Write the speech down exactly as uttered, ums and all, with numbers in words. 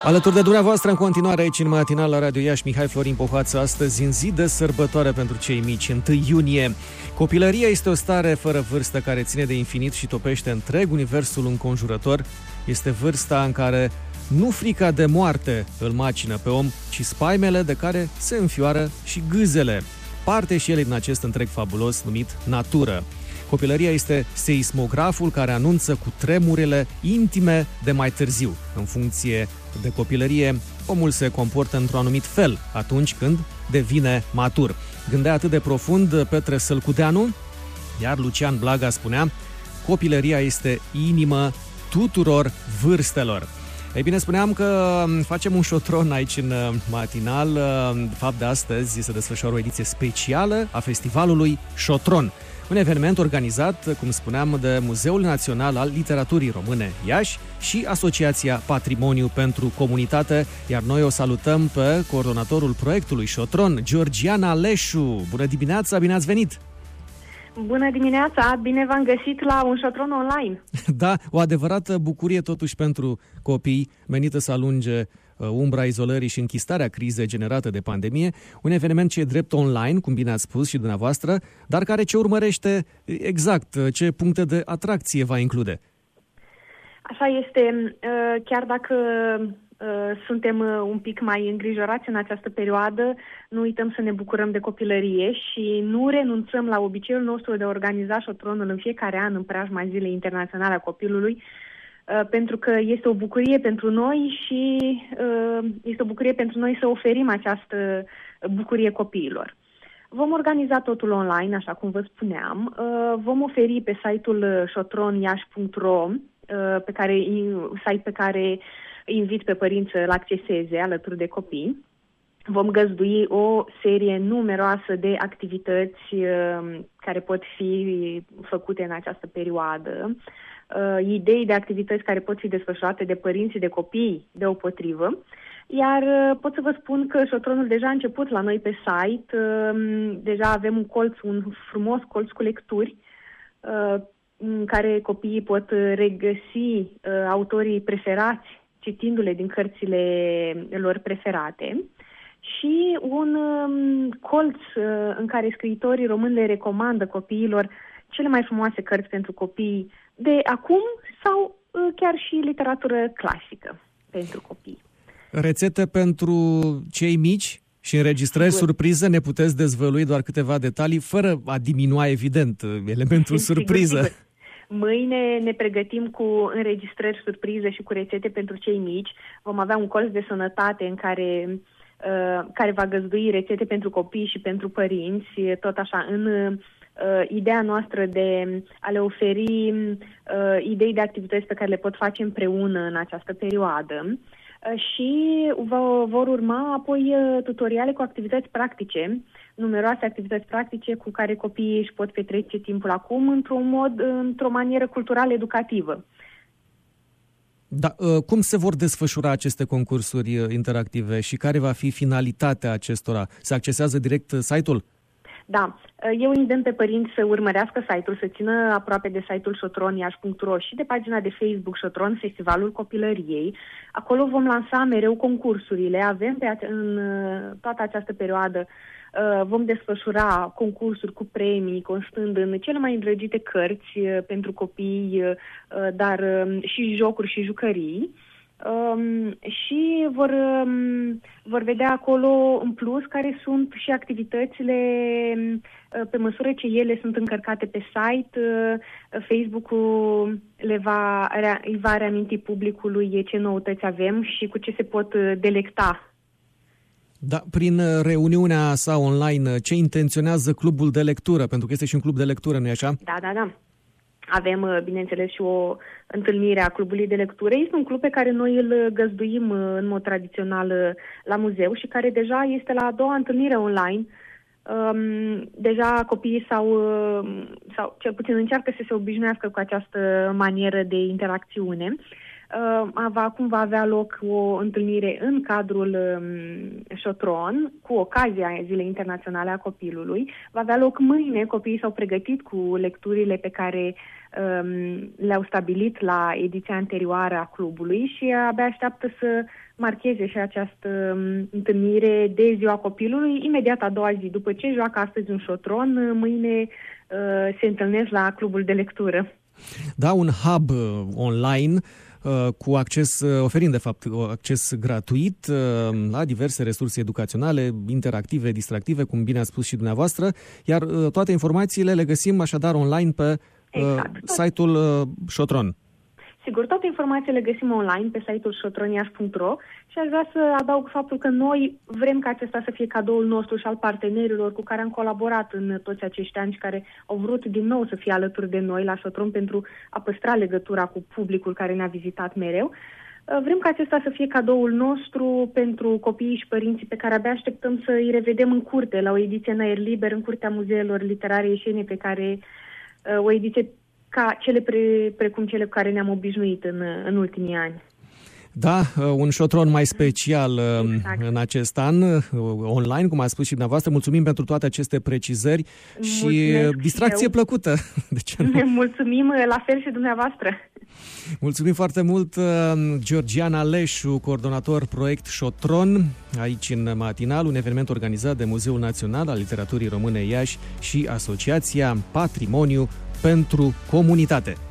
Alături de dumneavoastră în continuare aici în matinal la Radio Iași, Mihai Florin Pohoață, astăzi în zi de sărbătoare pentru cei mici, întâi iunie. Copilăria este o stare fără vârstă care ține de infinit și topește întreg universul înconjurător. Este vârsta în care nu frica de moarte îl macină pe om, ci spaimele de care se înfioară și gâzele. Parte și ele din acest întreg fabulos numit natură. Copilăria este seismograful care anunță cu tremurile intime de mai târziu. În funcție de copilărie, omul se comportă într-un anumit fel atunci când devine matur. Gândea atât de profund Petre Sălcudeanu, iar Lucian Blaga spunea: copilăria este inimă tuturor vârstelor. Ei bine, spuneam că facem un șotron aici în matinal. De fapt, de astăzi se desfășoară o ediție specială a festivalului Șotron. Un eveniment organizat, cum spuneam, de Muzeul Național al Literaturii Române Iași și Asociația Patrimoniu pentru Comunitate, iar noi o salutăm pe coordonatorul proiectului Șotron, Georgiana Leșu. Bună dimineața, bine ați venit! Bună dimineața, bine v-am găsit la un șotron online. Da, o adevărată bucurie totuși pentru copii, menită să alunge umbra izolării și închistarea crizei generate de pandemie, un eveniment ce e drept online, cum bine ați spus și dumneavoastră, dar care ce urmărește exact, ce puncte de atracție va include? Așa este, chiar dacă suntem un pic mai îngrijorați în această perioadă, nu uităm să ne bucurăm de copilărie și nu renunțăm la obiceiul nostru de a organiza șotronul în fiecare an în preajma Zilei Internaționale a Copilului, pentru că este o bucurie pentru noi și este o bucurie pentru noi să oferim această bucurie copiilor. Vom organiza totul online, așa cum vă spuneam. Vom oferi pe site-ul șotron iași punct ro, pe care, site pe care invit pe părinți să-l acceseze alături de copii. Vom găzdui o serie numeroasă de activități care pot fi făcute în această perioadă, idei de activități care pot fi desfășurate de părinți și de copii deopotrivă. Iar pot să vă spun că șotronul deja a început la noi pe site. Deja avem un colț, un frumos colț cu lecturi în care copiii pot regăsi autorii preferați citindu-le din cărțile lor preferate și un colț în care scriitorii români le recomandă copiilor cele mai frumoase cărți pentru copii de acum sau chiar și literatură clasică pentru copii. Rețete pentru cei mici și înregistrări surpriză, ne puteți dezvălui doar câteva detalii, fără a diminua, evident, elementul surpriză. Sigur, sigur. Mâine ne pregătim cu înregistrări surpriză și cu rețete pentru cei mici. Vom avea un colț de sănătate în care, uh, care va găzdui rețete pentru copii și pentru părinți, tot așa, în uh, ideea noastră de a le oferi uh, idei de activități pe care le pot face împreună în această perioadă. Uh, și vă, vor urma apoi uh, tutoriale cu activități practice, numeroase activități practice cu care copiii își pot petrece timpul acum într-un mod, într-o manieră culturală educativă. Da, cum se vor desfășura aceste concursuri interactive și care va fi finalitatea acestora? Se accesează direct site-ul? Da, eu îndemn pe părinți să urmărească site-ul, să țină aproape de site-ul șotron iași punct ro și de pagina de Facebook Șotron, Festivalul Copilăriei. Acolo vom lansa mereu concursurile. Avem pe ace- în toată această perioadă vom desfășura concursuri cu premii, constând în cele mai îndrăgite cărți pentru copii, dar și jocuri și jucării. Um, și vor, um, vor vedea acolo în plus care sunt și activitățile uh, pe măsură ce ele sunt încărcate pe site. Uh, Facebook-ul le va, rea, îi va reaminti publicului ce noutăți avem și cu ce se pot delecta. Da, prin reuniunea sa online, ce intenționează clubul de lectură? Pentru că este și un club de lectură, nu-i așa? Da, da, da. Avem, bineînțeles, și o întâlnire a clubului de lectură. Este un club pe care noi îl găzduim în mod tradițional la muzeu și care deja este la a doua întâlnire online. Deja copiii sau, sau cel puțin încearcă să se obișnuiască cu această manieră de interacțiune. Acum va avea loc o întâlnire în cadrul Șotron, cu ocazia Zilei Internaționale a Copilului. Va avea loc mâine, copiii s-au pregătit cu lecturile pe care um, le-au stabilit la ediția anterioară a clubului și abia așteaptă să marcheze și această um, întâlnire de ziua copilului, imediat a doua zi, după ce joacă astăzi un șotron, mâine uh, se întâlnesc la clubul de lectură. Da, un hub uh, online uh, cu acces, uh, oferind de fapt acces gratuit uh, la diverse resurse educaționale, interactive, distractive, cum bine ați spus și dumneavoastră, iar uh, toate informațiile le găsim așadar online pe uh, exact. site-ul uh, Șotron. Sigur, toate informațiile le găsim online pe site-ul șotroniaș punct ro și aș vrea să adaug faptul că noi vrem ca acesta să fie cadoul nostru și al partenerilor cu care am colaborat în toți acești ani și care au vrut din nou să fie alături de noi la Șotron pentru a păstra legătura cu publicul care ne-a vizitat mereu. Vrem ca acesta să fie cadoul nostru pentru copiii și părinții pe care abia așteptăm să îi revedem în curte, la o ediție în aer liber, în curtea Muzeelor Literare Ieșene, pe care o ediție ca cele pre, precum cele cu care ne-am obișnuit în, în ultimii ani. Da, un șotron mai special exact. În acest an, online, cum a spus și dumneavoastră. Mulțumim pentru toate aceste precizări. Mulțumesc și distracție eu. Plăcută. De ce nu? Mulțumim la fel și dumneavoastră. Mulțumim foarte mult, Georgiana Leșu, coordonator proiect Șotron, aici în matinal, un eveniment organizat de Muzeul Național al Literaturii Române Iași și Asociația Patrimoniu pentru Comunitate.